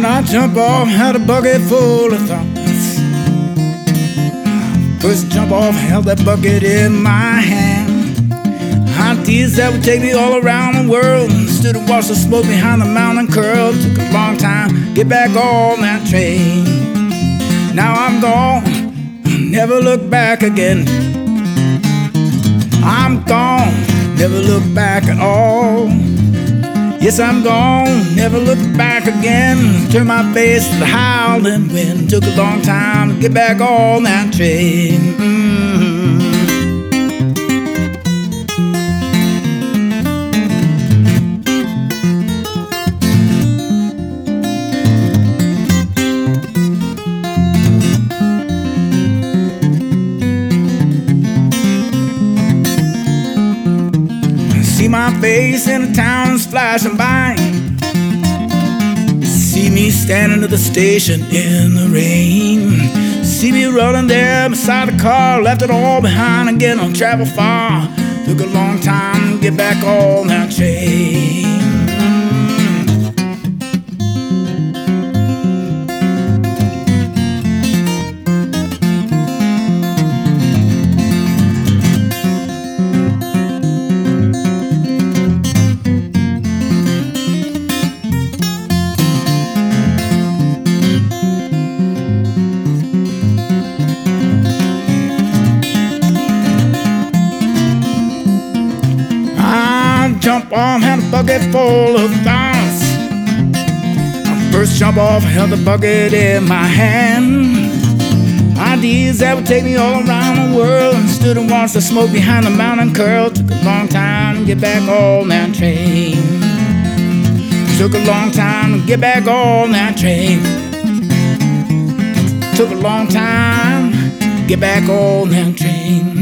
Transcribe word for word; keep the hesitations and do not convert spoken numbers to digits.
When I jump off, had a bucket full of thoughts. First jump off, held that bucket in my hand. Ideas that would take me all around the world. Stood and watched the smoke behind the mountain curl. Took a long time to get back on that train. Now I'm gone, never look back again. I'm gone, never look back at all. Yes, I'm gone, never look back again. Turn my face to the howling wind. Took a long time to get back on that train. Mm-hmm. See my face in the town's flashing by. See me standing at the station in the rain. See me rolling there beside the car. Left it all behind again on travel far. Took a long time to get back on that train. Jump off, had a bucket full of thoughts. I first jump off, held the bucket in my hand. Ideas that would take me all around the world. And stood and watched the smoke behind the mountain curl. Took a long time to get back on that train. Took a long time to get back on that train. Took a long time to get back on that train.